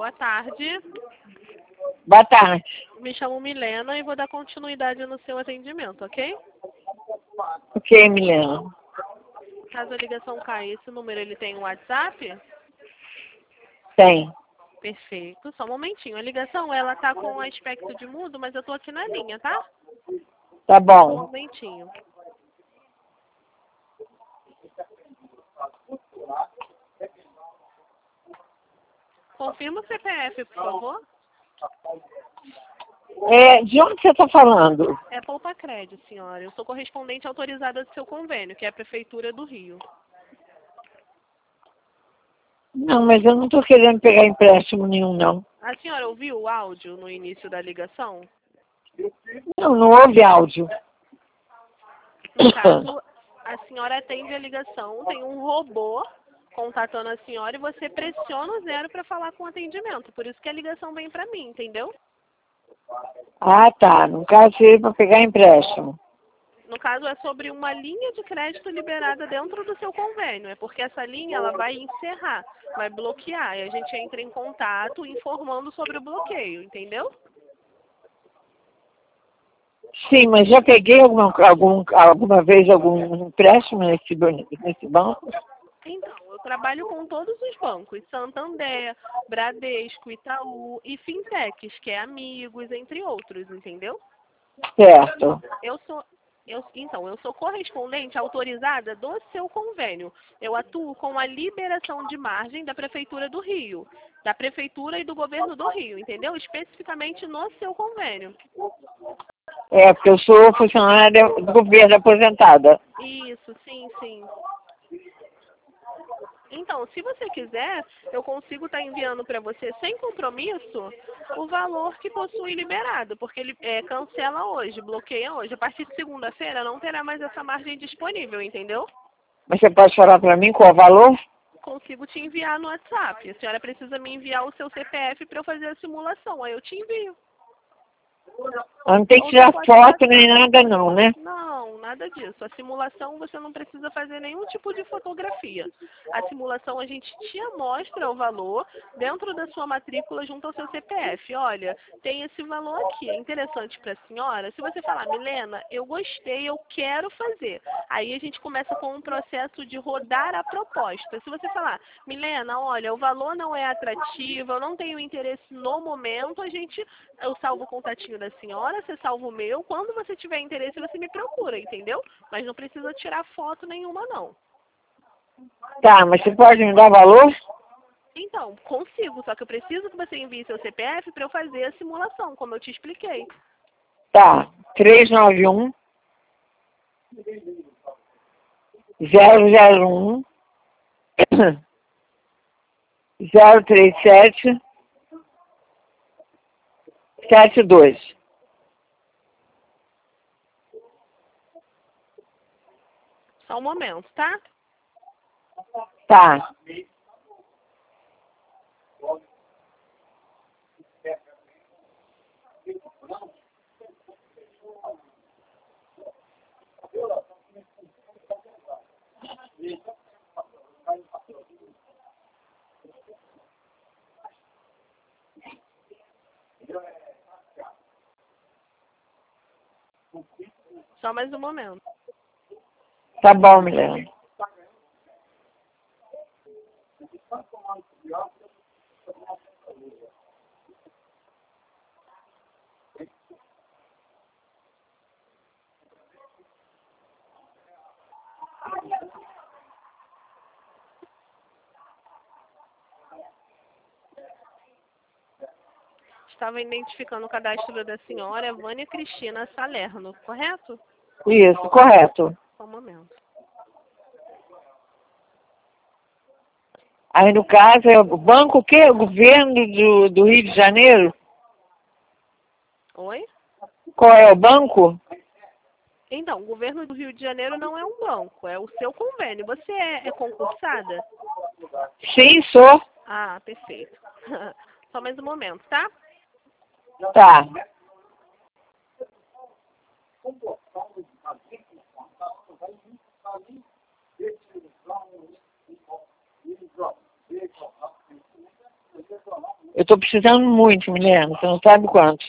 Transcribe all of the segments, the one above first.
Boa tarde. Boa tarde. Me chamo Milena e vou dar continuidade no seu atendimento, ok? Ok, Milena. Caso a ligação caia, esse número ele tem um WhatsApp? Tem. Perfeito. Só um momentinho. A ligação, ela tá com aspecto de mudo, mas eu tô aqui na linha, tá? Tá Só um bom. momentinho. Confirma o CPF, por favor. De onde você está falando? É Poupa Crédito, senhora. Eu sou correspondente autorizada do seu convênio, que é a Prefeitura do Rio. Não, mas eu não estou querendo pegar empréstimo nenhum, não. A senhora ouviu o áudio no início da ligação? Não, não houve áudio. No caso, a senhora atende a ligação, tem um robô contatando a senhora e você pressiona o 0 para falar com o atendimento. Por isso que a ligação vem para mim, entendeu? Ah, tá. No caso seria para pegar empréstimo. No caso, é sobre uma linha de crédito liberada dentro do seu convênio. É porque essa linha ela vai encerrar, vai bloquear. E a gente entra em contato informando sobre o bloqueio, entendeu? Sim, mas já peguei alguma vez algum empréstimo nesse banco? Então, eu trabalho com todos os bancos, Santander, Bradesco, Itaú e Fintechs, que é Amigos, entre outros, entendeu? Certo. Então, eu sou correspondente autorizada do seu convênio. Eu atuo com a liberação de margem da Prefeitura do Rio, da Prefeitura e do Governo do Rio, entendeu? Especificamente no seu convênio. Porque eu sou funcionária do governo aposentada. Isso, sim, sim. Então, se você quiser, eu consigo estar enviando para você sem compromisso o valor que possui liberado, porque ele cancela hoje, bloqueia hoje. A partir de segunda-feira não terá mais essa margem disponível, entendeu? Mas você pode falar para mim qual é o valor? Consigo te enviar no WhatsApp. A senhora precisa me enviar o seu CPF para eu fazer a simulação, aí eu te envio. Não tem que Ou você tirar pode foto passar. nem nada não, né? Não, nada disso. A simulação você não precisa fazer nenhum tipo de fotografia. A simulação a gente te mostra o valor dentro da sua matrícula junto ao seu CPF. Olha, tem esse valor aqui, é interessante para a senhora. Se você falar, Milena, eu gostei, eu quero fazer. Aí a gente começa com um processo de rodar a proposta. Se você falar, Milena, olha, o valor não é atrativo, eu não tenho interesse no momento, eu salvo o contatinho da senhora, você salva o meu. Quando você tiver interesse, você me procura, entendeu? Mas não precisa tirar foto nenhuma, não. Tá, mas você pode me dar valor? Então, consigo, só que eu preciso que você envie seu CPF para eu fazer a simulação, como eu te expliquei. Tá, 391 001 037 72. Só um momento, tá? Tá. Só mais um momento. Tá bom, Milena. Estava identificando o cadastro da senhora, Vânia Cristina Salerno, correto? Isso, correto. Só um momento. Aí, no caso, é o banco o quê? O governo do Rio de Janeiro? Oi? Qual é o banco? Então, o governo do Rio de Janeiro não é um banco, é o seu convênio. Você é concursada? Sim, sou. Ah, perfeito. Só mais um momento, tá? Tá. Eu estou precisando muito, Milena, você não sabe quanto.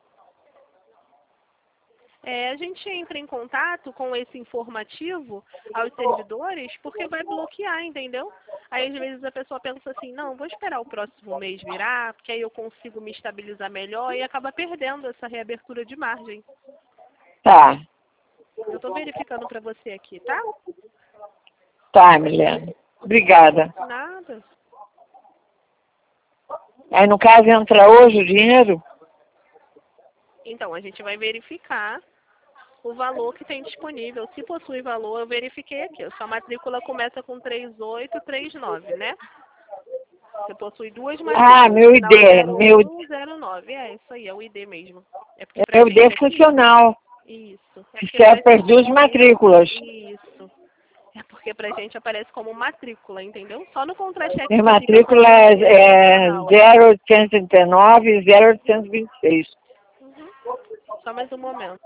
A gente entra em contato com esse informativo aos servidores porque vai bloquear, entendeu? Aí às vezes a pessoa pensa assim, não, vou esperar o próximo mês virar, porque aí eu consigo me estabilizar melhor e acaba perdendo essa reabertura de margem. Tá. Eu estou verificando para você aqui, tá? Tá, Milena. Obrigada. Nada. Aí, no caso, entra hoje o dinheiro? Então, a gente vai verificar o valor que tem disponível. Se possui valor, eu verifiquei aqui. A sua matrícula começa com 3839, né? Você possui duas matrículas. Ah, meu Final ID. Meu, 0109. É, isso aí, é o ID mesmo. É porque é pra meu ID gente aqui... funcional. Isso. É Que porque serve pra para as duas gente... matrículas. Isso. É porque pra gente aparece como matrícula, entendeu? Só no contra-cheque Minha que fica matrícula como é funcional. 0839 e 0826. Uhum. Só mais um momento.